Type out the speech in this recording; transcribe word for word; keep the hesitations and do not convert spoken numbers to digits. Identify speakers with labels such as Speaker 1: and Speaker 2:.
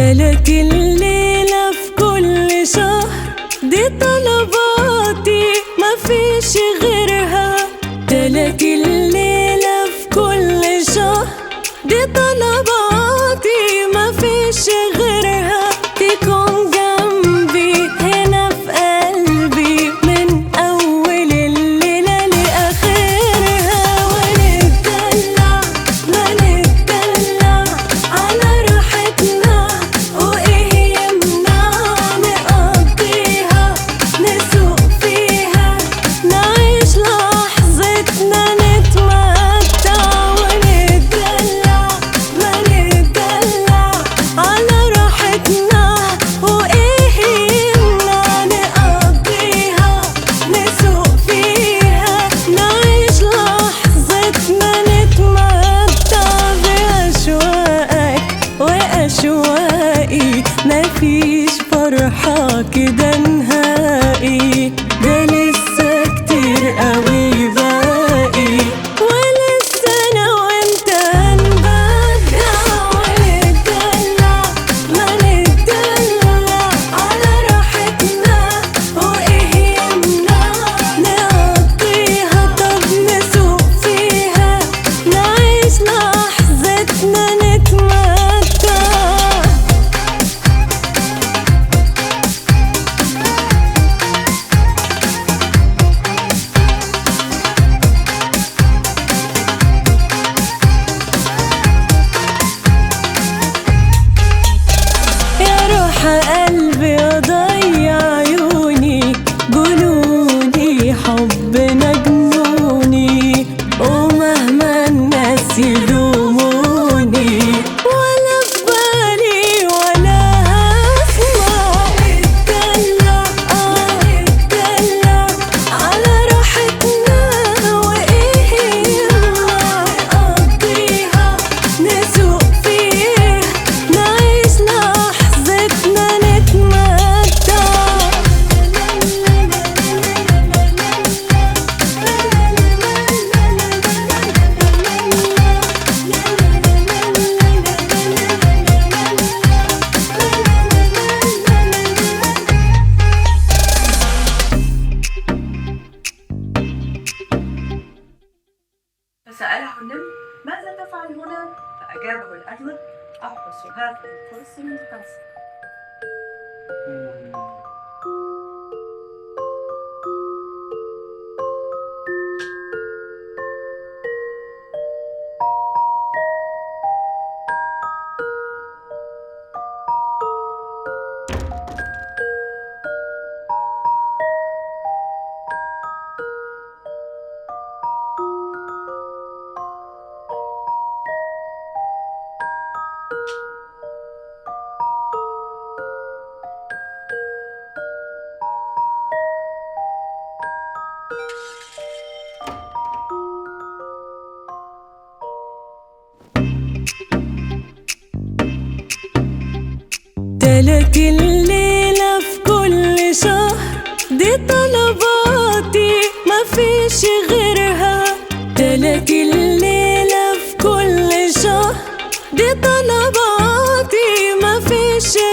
Speaker 1: تلات الليلة في كل شهر، دي طلباتي مفيش غيرها. تلات الليلة في كل شهر، دي طلباتي مفيش غيرها. تكون جنبي هنا في قلبي من أول الليلة لآخرها، ونتدلع ما نتدلع على راحتنا، وإيه يمنع نقضيها نسوق فيها نعيش لحظتنا نتمتع. ونتدلع ما نتدلع على راحتنا، وإيه يمنع نقضيها نسوق فيها نعيش لحظتنا نتمتع. بأشواقك وأشواقي مفيش فرحة كده نهائي، ده لسه كتير قوي باقي، ولسه أنا وأنت هنبدع. ونتدلع ما نتدلع على راحتنا، وإيه يمنع نقضيها طب نسوق فيها نعيش لحظتنا نتمتع. يا روح قلبي أضيع عيوني، جنوني حبنا جنوني، ومهما الناس يلوموني ولا في بالي ولا هسمع. نتدلع آه نتدلع على راحتنا، وإيه يمنع نقضيها نسوق فيها نعيش لحظتنا نتمتع.
Speaker 2: فسأله النمر: ماذا تفعل هنا؟ فأجابه الأرنب: أحرس هذه الفرس من القصر.
Speaker 1: تلات الليلة في كل شهر، دي طلباتي مفيش غيرها. تلات الليلة في كل شهر، دي طلباتي مفيش